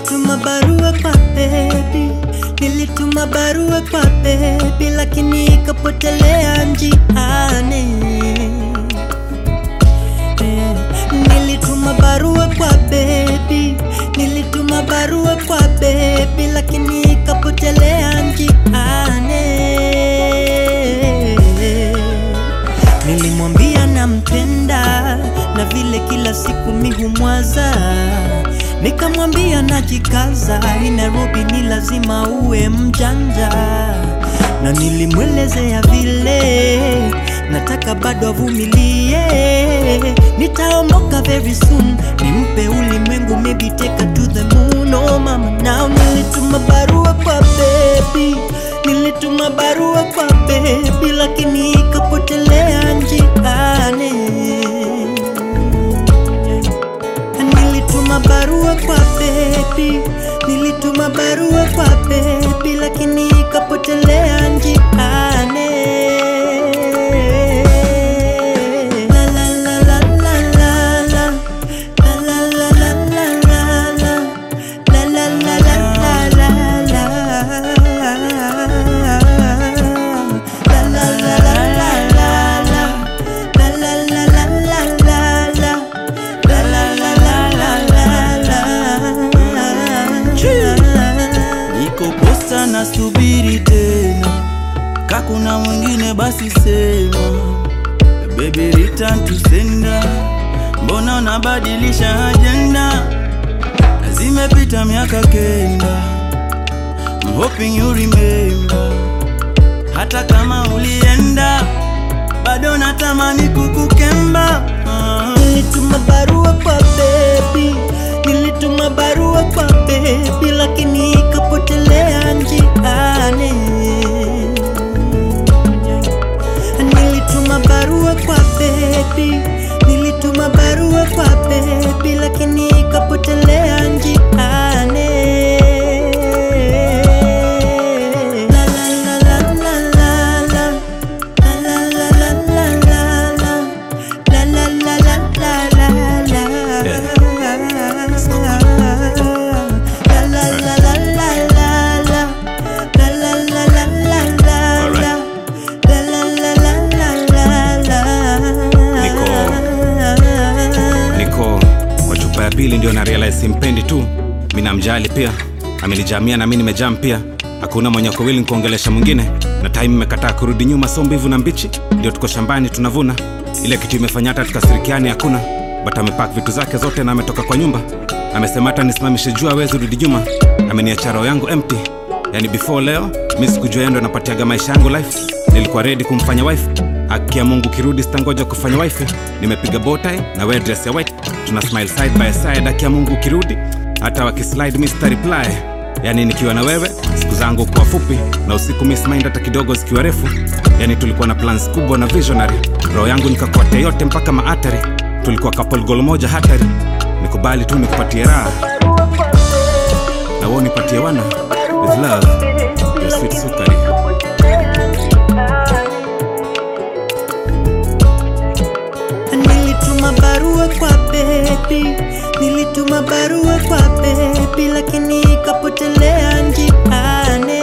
Nilituma barua kwa baby, nilituma barua kwa baby, lakini ikapotelea njiani. Nilituma barua kwa baby, nilituma barua kwa baby, lakini ikapotelea njiani. Nilimwambia nampenda na vile kila siku mihumwaza, nikamwambia najikaza, hii Nairobi ni lazima uwe mjanja. Na nilimwelezea vile nataka bado avumilie, nitaondoka very soon, nimpe ulimwengu, maybe take her to the moon. Oh mama, now nilituma barua kwa baby, nilituma barua kwa baby, lakini ikapotelea njiani. Nilituma barua kwa baby, nilituma barua kwa baby, lakini ikapotelea njiani. Nasubiri tena, kakuna mwingine basi sema. Baby return to sender, mbona unabadilisha agenda? Zimepita miaka kenda, I'm hoping you remember. Hata kama ulienda, bado natamani kukukemba. Nilituma barua kwa baby, nilituma barua kwa baby, lakini ikapotelea njiani. Nilituma barua kwa baby, nilituma barua kwa baby, lakini ikapotelea njiani. Pili ndio na realize simpendi tu, mimi namjali pia, amenijamia na mimi nimejam pia. Hakuna mwenye kwa willing kuongelesha mwingine, na time imekataa kurudi nyuma, so mbivu na mbichi ndio tuko shambani tunavuna. Ile kitu imefanya hata tukasirikiani hakuna, but amepack vitu zake zote na ametoka kwa nyumba. Amesema hata nisimamishe jua hawezi rudi nyuma, ameniacha roho yangu empty. Yani before leo mimi sikujua yeye ndo anapatiaga maisha yangu life. Nilikuwa ready kumfanya wife, akia Mungu kirudi sitangoja kufanya wife. Nimepiga bow tie na wear dress ya white, tuna smile side by side, akia Mungu kirudi hata wakislide Mr. Reply. Yani nikiwa na wewe siku zangu kwa fupi, na usiku miss mind hata kidogo zikiwa refu. Yani tulikuwa na plans kubwa na visionary, roho yangu nikakuatia yote mpaka maatari. Tulikuwa couple goal moja hatari, nikubali tu nikupatie raha na wewe unipatie wana with love, your sweet sukari. Nilituma barua kwa baby, nilituma barua kwa baby, lakini ikapotelea njiani.